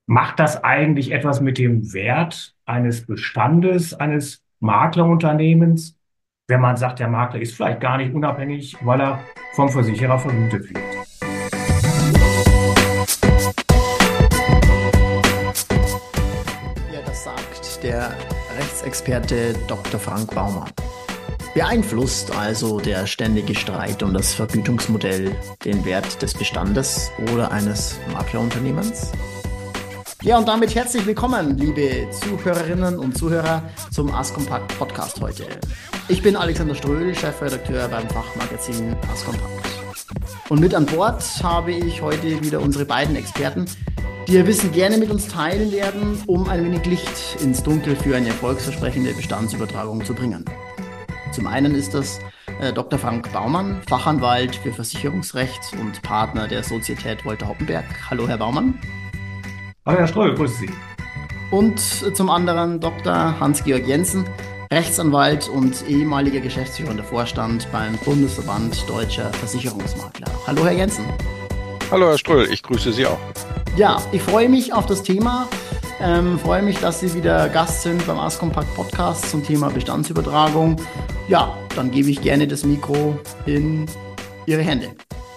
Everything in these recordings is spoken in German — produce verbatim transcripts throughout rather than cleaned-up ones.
Macht das eigentlich etwas mit dem Wert eines Bestandes, eines Maklerunternehmens, wenn man sagt, der Makler ist vielleicht gar nicht unabhängig, weil er vom Versicherer vergütet wird? Ja, das sagt der Rechtsexperte Doktor Frank Baumann. Beeinflusst also der ständige Streit um das Vergütungsmodell den Wert des Bestandes oder eines Maklerunternehmens? Ja, und damit herzlich willkommen, liebe Zuhörerinnen und Zuhörer, zum Askompakt Podcast heute. Ich bin Alexander Ströhl, Chefredakteur beim Fachmagazin Askompakt. Und mit an Bord habe ich heute wieder unsere beiden Experten, die ihr Wissen gerne mit uns teilen werden, um ein wenig Licht ins Dunkel für eine erfolgsversprechende Bestandsübertragung zu bringen. Zum einen ist das äh, Doktor Frank Baumann, Fachanwalt für Versicherungsrecht und Partner der Sozietät Wolter Hoppenberg. Hallo, Herr Baumann. Hallo, Herr Ströhl, grüße Sie. Und zum anderen Doktor Hans-Georg Jensen, Rechtsanwalt und ehemaliger geschäftsführender Vorstand beim Bundesverband Deutscher Versicherungsmakler. Hallo, Herr Jensen. Hallo, Herr Ströhl, ich grüße Sie auch. Ja, ich freue mich auf das Thema. Ähm, freue mich, dass Sie wieder Gast sind beim Askompakt Podcast zum Thema Bestandsübertragung. Ja, dann gebe ich gerne das Mikro in Ihre Hände.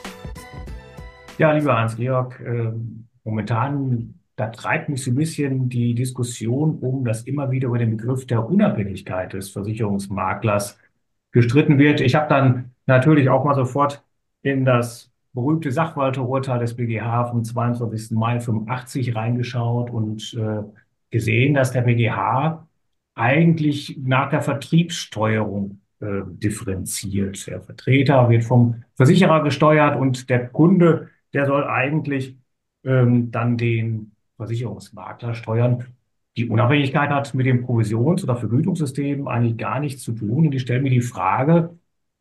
Ja, lieber Hans-Georg, äh, momentan, da treibt mich so ein bisschen die Diskussion um, dass immer wieder über den Begriff der Unabhängigkeit des Versicherungsmaklers gestritten wird. Ich habe dann natürlich auch mal sofort in das berühmte Sachwalterurteil des B G H vom zweiundzwanzigsten Mai fünfundachtzig reingeschaut und äh, gesehen, dass der B G H eigentlich nach der Vertriebssteuerung äh, differenziert. Der Vertreter wird vom Versicherer gesteuert und der Kunde, der soll eigentlich ähm, dann den Versicherungsmakler steuern. Die Unabhängigkeit hat mit dem Provisions- oder Vergütungssystem eigentlich gar nichts zu tun. Und ich stelle mir die Frage,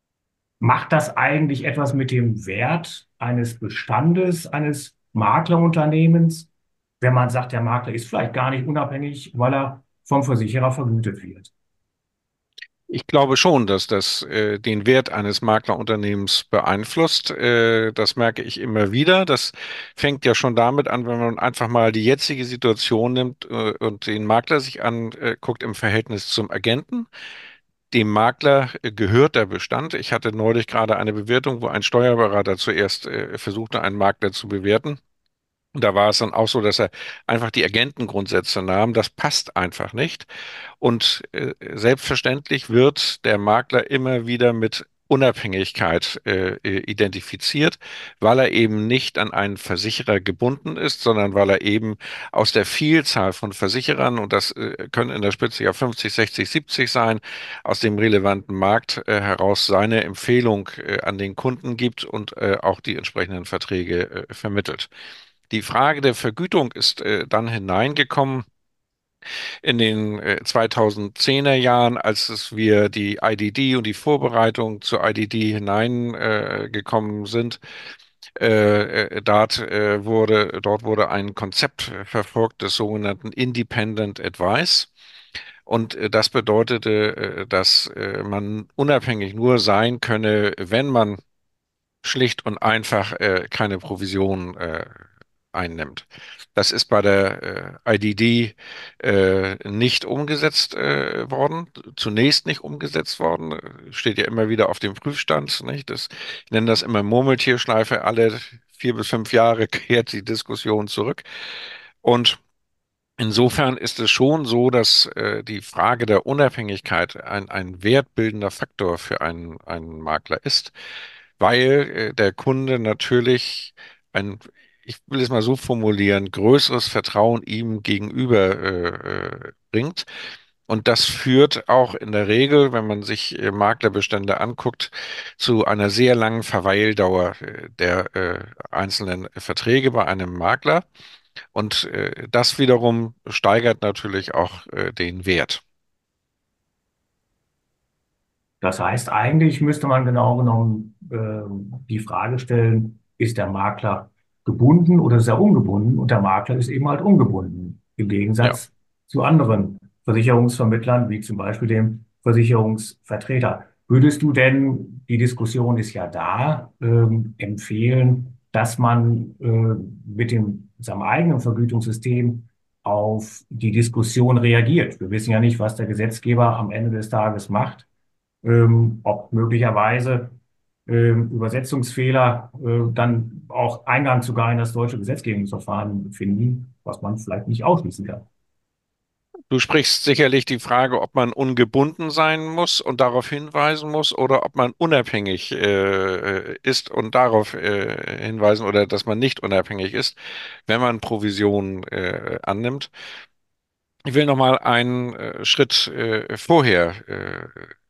macht das eigentlich etwas mit dem Wert eines Bestandes, eines Maklerunternehmens, wenn man sagt, der Makler ist vielleicht gar nicht unabhängig, weil er vom Versicherer vergütet wird? Ich glaube schon, dass das äh, den Wert eines Maklerunternehmens beeinflusst. Äh, das merke ich immer wieder. Das fängt ja schon damit an, wenn man einfach mal die jetzige Situation nimmt äh, und den Makler sich anguckt im Verhältnis zum Agenten. Dem Makler äh, gehört der Bestand. Ich hatte neulich gerade eine Bewertung, wo ein Steuerberater zuerst äh, versuchte, einen Makler zu bewerten. Und da war es dann auch so, dass er einfach die Agentengrundsätze nahm. Das passt einfach nicht. Und äh, selbstverständlich wird der Makler immer wieder mit Unabhängigkeit äh, äh, identifiziert, weil er eben nicht an einen Versicherer gebunden ist, sondern weil er eben aus der Vielzahl von Versicherern, und das äh, können in der Spitze ja fünfzig, sechzig, siebzig sein, aus dem relevanten Markt äh, heraus seine Empfehlung äh, an den Kunden gibt und äh, auch die entsprechenden Verträge äh, vermittelt. Die Frage der Vergütung ist äh, dann hineingekommen in den äh, zweitausendzehner Jahren, als es wir die I D D und die Vorbereitung zur I D D hineingekommen äh, gekommen sind. Äh, äh, dort, äh, wurde, dort wurde ein Konzept verfolgt des sogenannten Independent Advice. Und äh, das bedeutete, äh, dass äh, man unabhängig nur sein könne, wenn man schlicht und einfach äh, keine Provision äh, einnimmt. Das ist bei der äh, I D D äh, nicht umgesetzt äh, worden, zunächst nicht umgesetzt worden, steht ja immer wieder auf dem Prüfstand, nicht? Das, ich nenne das immer Murmeltierschleife, alle vier bis fünf Jahre kehrt die Diskussion zurück. Und insofern ist es schon so, dass äh, die Frage der Unabhängigkeit ein, ein wertbildender Faktor für einen, einen Makler ist, weil äh, der Kunde natürlich ein, ich will es mal so formulieren, größeres Vertrauen ihm gegenüber äh, äh, bringt. Und das führt auch in der Regel, wenn man sich äh, Maklerbestände anguckt, zu einer sehr langen Verweildauer äh, der äh, einzelnen Verträge bei einem Makler. Und äh, das wiederum steigert natürlich auch äh, den Wert. Das heißt, eigentlich müsste man genau genommen ähm, die Frage stellen, ist der Makler gebunden oder ist er ungebunden? Und der Makler ist eben halt ungebunden, im Ja. Gegensatz zu anderen Versicherungsvermittlern, wie zum Beispiel dem Versicherungsvertreter. Würdest du denn, die Diskussion ist ja da, ähm, empfehlen, dass man äh, mit dem seinem eigenen Vergütungssystem auf die Diskussion reagiert. Wir wissen ja nicht, was der Gesetzgeber am Ende des Tages macht, ähm, ob möglicherweise ähm, Übersetzungsfehler äh, dann auch Eingang sogar in das deutsche Gesetzgebungsverfahren finden, was man vielleicht nicht ausschließen kann. Du sprichst sicherlich die Frage, ob man ungebunden sein muss und darauf hinweisen muss oder ob man unabhängig äh, ist und darauf äh, hinweisen oder dass man nicht unabhängig ist, wenn man Provision äh, annimmt. Ich will noch mal einen äh, Schritt äh, vorher äh,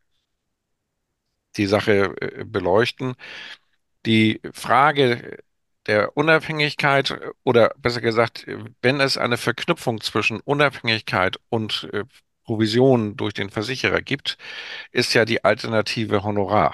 die Sache äh, beleuchten. Die Frage der Unabhängigkeit oder besser gesagt, wenn es eine Verknüpfung zwischen Unabhängigkeit und äh, Provision durch den Versicherer gibt, ist ja die Alternative Honorar.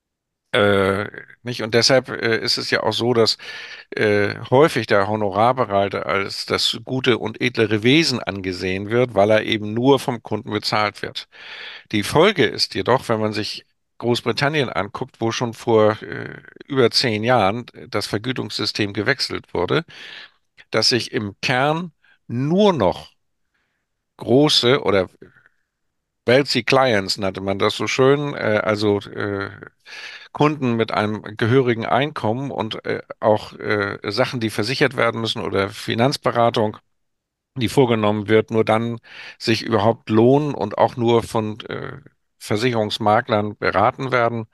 Äh, nicht? Und deshalb äh, ist es ja auch so, dass äh, häufig der Honorarberater als das gute und edlere Wesen angesehen wird, weil er eben nur vom Kunden bezahlt wird. Die Folge ist jedoch, wenn man sich Großbritannien anguckt, wo schon vor äh, über zehn Jahren das Vergütungssystem gewechselt wurde, dass sich im Kern nur noch große oder wealthy Clients nannte man das so schön, äh, also äh, Kunden mit einem gehörigen Einkommen und äh, auch äh, Sachen, die versichert werden müssen oder Finanzberatung, die vorgenommen wird, nur dann sich überhaupt lohnen und auch nur von äh, Versicherungsmaklern beraten werden,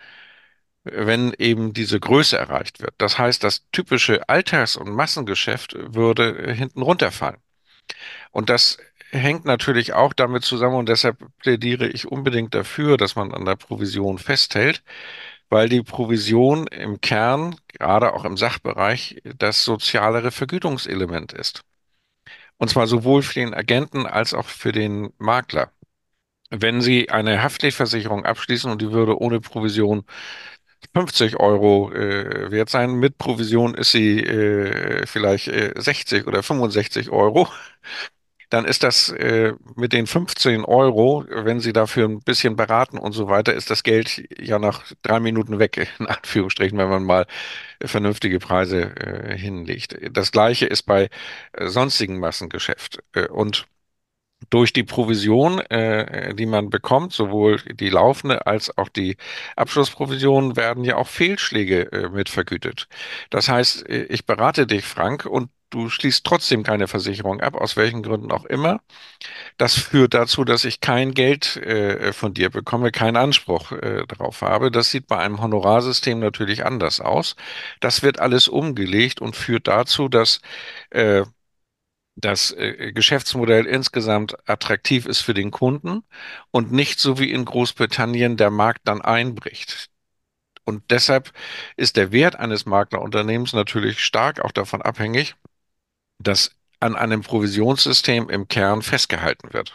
wenn eben diese Größe erreicht wird. Das heißt, das typische Alltags- und Massengeschäft würde äh, hinten runterfallen. Und das hängt natürlich auch damit zusammen und deshalb plädiere ich unbedingt dafür, dass man an der Provision festhält, weil die Provision im Kern, gerade auch im Sachbereich, das sozialere Vergütungselement ist. Und zwar sowohl für den Agenten als auch für den Makler. Wenn Sie eine Haftpflichtversicherung abschließen und die würde ohne Provision fünfzig Euro äh, wert sein, mit Provision ist sie äh, vielleicht äh, sechzig oder fünfundsechzig Euro, dann ist das äh, mit den fünfzehn Euro, wenn Sie dafür ein bisschen beraten und so weiter, ist das Geld ja nach drei Minuten weg, in Anführungsstrichen, wenn man mal vernünftige Preise äh, hinlegt. Das Gleiche ist bei äh, sonstigen Massengeschäft. Äh, und durch die Provision, äh, die man bekommt, sowohl die laufende als auch die Abschlussprovision, werden ja auch Fehlschläge äh, mit vergütet. Das heißt, äh, ich berate dich, Frank, und du schließt trotzdem keine Versicherung ab, aus welchen Gründen auch immer. Das führt dazu, dass ich kein Geld äh, von dir bekomme, keinen Anspruch äh, darauf habe. Das sieht bei einem Honorarsystem natürlich anders aus. Das wird alles umgelegt und führt dazu, dass äh, das äh, Geschäftsmodell insgesamt attraktiv ist für den Kunden und nicht so wie in Großbritannien der Markt dann einbricht. Und deshalb ist der Wert eines Maklerunternehmens natürlich stark auch davon abhängig, dass an einem Provisionssystem im Kern festgehalten wird.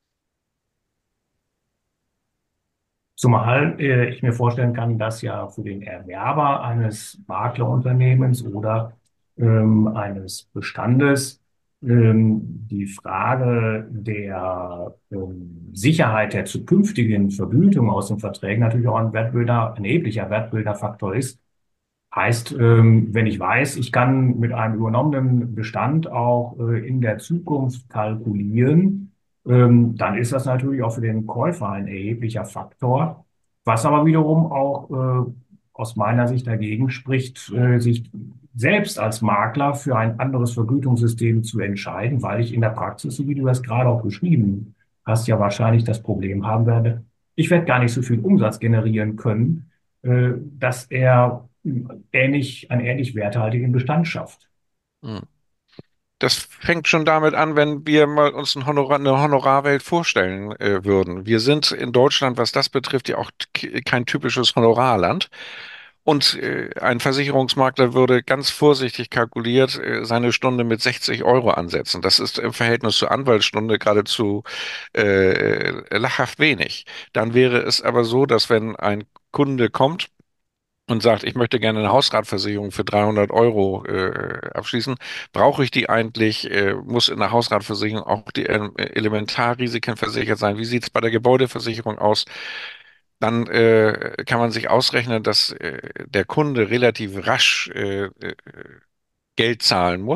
Zumal äh, ich mir vorstellen kann, dass ja für den Erwerber eines Maklerunternehmens oder ähm, eines Bestandes ähm, die Frage der ähm, Sicherheit der zukünftigen Vergütung aus den Verträgen natürlich auch ein Wertbilder, ein erheblicher Wertbilderfaktor ist. Heißt, ähm, wenn ich weiß, ich kann mit einem übernommenen Bestand auch äh, in der Zukunft kalkulieren, ähm, dann ist das natürlich auch für den Käufer ein erheblicher Faktor, was aber wiederum auch äh, aus meiner Sicht dagegen spricht, äh, sich selbst als Makler für ein anderes Vergütungssystem zu entscheiden, weil ich in der Praxis, so wie du das gerade auch beschrieben hast, ja wahrscheinlich das Problem haben werde, ich werde gar nicht so viel Umsatz generieren können, äh, dass er ähnlich, einen ähnlich werthaltigen Bestand schafft. Hm. Das fängt schon damit an, wenn wir mal uns ein Honorar, eine Honorarwelt vorstellen äh, würden. Wir sind in Deutschland, was das betrifft, ja auch k- kein typisches Honorarland. Und äh, ein Versicherungsmakler würde ganz vorsichtig kalkuliert äh, seine Stunde mit sechzig Euro ansetzen. Das ist im Verhältnis zur Anwaltsstunde geradezu äh, lachhaft wenig. Dann wäre es aber so, dass wenn ein Kunde kommt, und sagt, ich möchte gerne eine Hausratversicherung für dreihundert Euro äh, abschließen, brauche ich die eigentlich? Äh, muss in der Hausratversicherung auch die ähm, Elementarrisiken versichert sein? Wie sieht es bei der Gebäudeversicherung aus? Dann äh, kann man sich ausrechnen, dass äh, der Kunde relativ rasch äh, äh, Geld zahlen muss.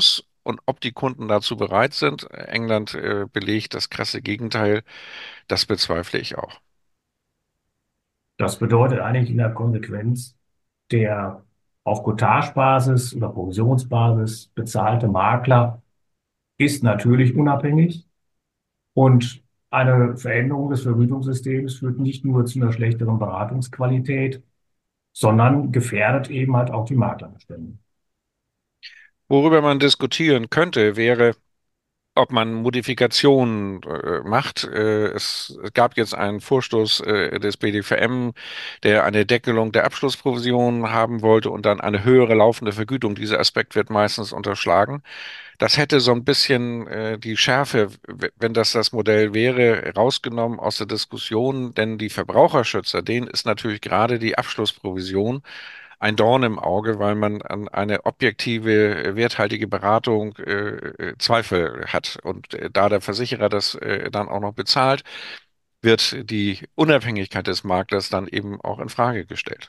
und ob die Kunden dazu bereit sind. England äh, belegt das krasse Gegenteil. Das bezweifle ich auch. Das bedeutet eigentlich in der Konsequenz, der auf Courtagebasis oder Provisionsbasis bezahlte Makler ist natürlich unabhängig und eine Veränderung des Vergütungssystems führt nicht nur zu einer schlechteren Beratungsqualität, sondern gefährdet eben halt auch die Maklerbestände. Worüber man diskutieren könnte, wäre, ob man Modifikationen äh, macht. Äh, es gab jetzt einen Vorstoß äh, des B D V M, der eine Deckelung der Abschlussprovision haben wollte und dann eine höhere laufende Vergütung. Dieser Aspekt wird meistens unterschlagen. Das hätte so ein bisschen äh, die Schärfe, w- wenn das das Modell wäre, rausgenommen aus der Diskussion, denn die Verbraucherschützer, denen ist natürlich gerade die Abschlussprovision ein Dorn im Auge, weil man an eine objektive, äh, werthaltige Beratung äh, äh, Zweifel hat. Und äh, da der Versicherer das äh, dann auch noch bezahlt, wird die Unabhängigkeit des Maklers dann eben auch in Frage gestellt.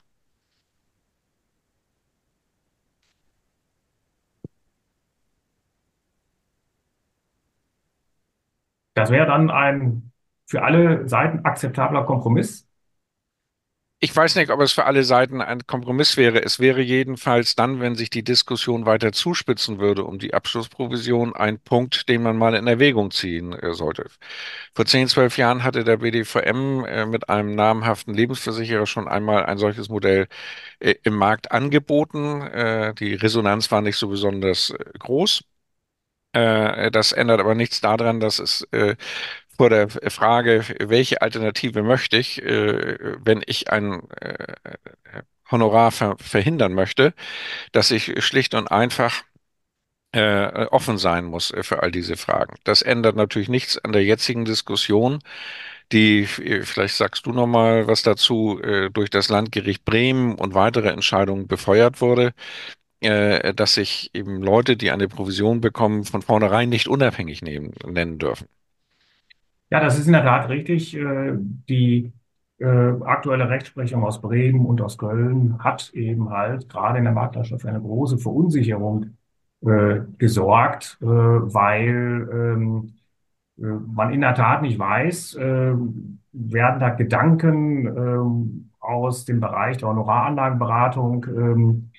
Das wäre dann ein für alle Seiten akzeptabler Kompromiss. Ich weiß nicht, ob es für alle Seiten ein Kompromiss wäre. Es wäre jedenfalls dann, wenn sich die Diskussion weiter zuspitzen würde um die Abschlussprovision, ein Punkt, den man mal in Erwägung ziehen äh, sollte. Vor zehn, zwölf Jahren hatte der B D V M äh, mit einem namhaften Lebensversicherer schon einmal ein solches Modell äh, im Markt angeboten. Äh, die Resonanz war nicht so besonders äh, groß. Äh, das ändert aber nichts daran, dass es äh, vor der Frage, welche Alternative möchte ich, äh, wenn ich ein äh, Honorar ver verhindern möchte, dass ich schlicht und einfach äh, offen sein muss äh, für all diese Fragen. Das ändert natürlich nichts an der jetzigen Diskussion, die, äh, vielleicht sagst du noch mal was dazu, äh, durch das Landgericht Bremen und weitere Entscheidungen befeuert wurde, äh, dass sich eben Leute, die eine Provision bekommen, von vornherein nicht unabhängig nehmen, nennen dürfen. Ja, das ist in der Tat richtig. Äh, Die äh, aktuelle Rechtsprechung aus Bremen und aus Köln hat eben halt gerade in der Maklerschaft für eine große Verunsicherung äh, gesorgt, äh, weil ähm, äh, man in der Tat nicht weiß, äh, werden da Gedanken ähm, aus dem Bereich der Honoraranlagenberatung ähm,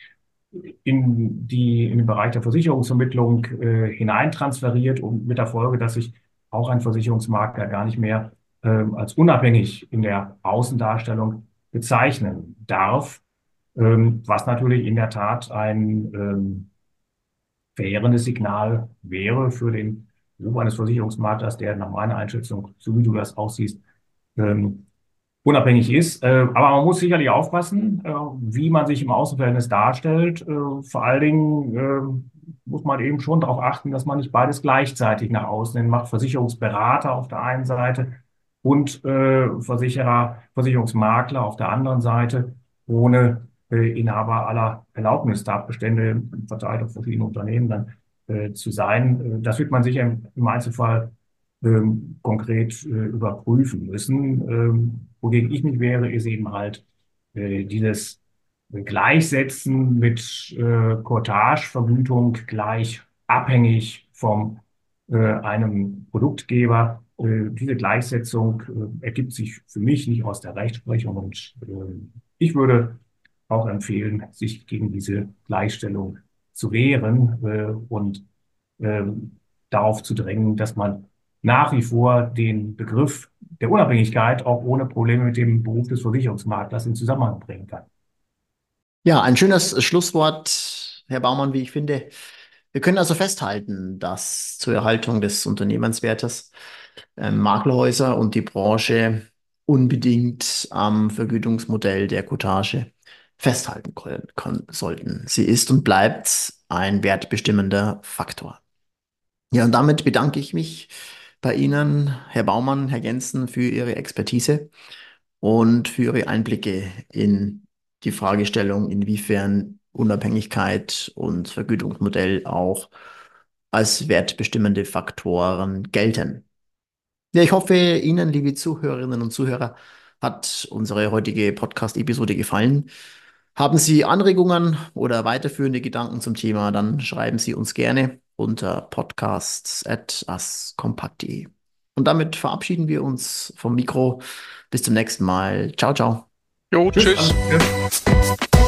in die, in den Bereich der Versicherungsvermittlung äh, hineintransferiert und mit der Folge, dass sich auch ein Versicherungsmakler gar nicht mehr ähm, als unabhängig in der Außendarstellung bezeichnen darf, ähm, was natürlich in der Tat ein ähm, verheerendes Signal wäre für den Ruf eines Versicherungsmaklers, der nach meiner Einschätzung, so wie du das aussiehst, ähm, unabhängig ist. Äh, aber man muss sicherlich aufpassen, äh, wie man sich im Außenverhältnis darstellt. Äh, vor allen Dingen äh, muss man eben schon darauf achten, dass man nicht beides gleichzeitig nach außen hin macht. Versicherungsberater auf der einen Seite und äh, Versicherer, Versicherungsmakler auf der anderen Seite, ohne äh, Inhaber aller Erlaubnistatbestände verteilt auf verschiedene Unternehmen dann äh, zu sein. Äh, das wird man sicher im, im Einzelfall ähm, konkret äh, überprüfen müssen. Ähm, wogegen ich mich wehre, ist eben halt äh, dieses Gleichsetzen mit äh, Courtagevergütung gleich abhängig vom äh, einem Produktgeber. Äh, diese Gleichsetzung äh, ergibt sich für mich nicht aus der Rechtsprechung und äh, ich würde auch empfehlen, sich gegen diese Gleichstellung zu wehren äh, und ähm, darauf zu drängen, dass man nach wie vor den Begriff der Unabhängigkeit auch ohne Probleme mit dem Beruf des Versicherungsmaklers in Zusammenhang bringen kann. Ja, ein schönes Schlusswort, Herr Baumann, wie ich finde. Wir können also festhalten, dass zur Erhaltung des Unternehmenswertes ähm, Maklerhäuser und die Branche unbedingt am Vergütungsmodell der Cottage festhalten können, können, sollten. Sie ist und bleibt ein wertbestimmender Faktor. Ja, und damit bedanke ich mich bei Ihnen, Herr Baumann, Herr Gensten, für Ihre Expertise und für Ihre Einblicke in die Fragestellung, inwiefern Unabhängigkeit und Vergütungsmodell auch als wertbestimmende Faktoren gelten. Ja, ich hoffe, Ihnen, liebe Zuhörerinnen und Zuhörer, hat unsere heutige Podcast-Episode gefallen. Haben Sie Anregungen oder weiterführende Gedanken zum Thema, dann schreiben Sie uns gerne unter podcasts at askompakt punkt de. Und damit verabschieden wir uns vom Mikro. Bis zum nächsten Mal. Ciao, ciao. Jo, Tschüss. tschüss. Alles Gute.